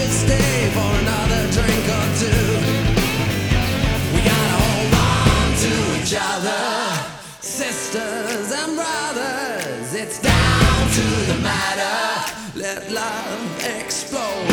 stay for another drink or two. We gotta hold on to each other, sisters and brothers. It's down to the matter. Let love explode.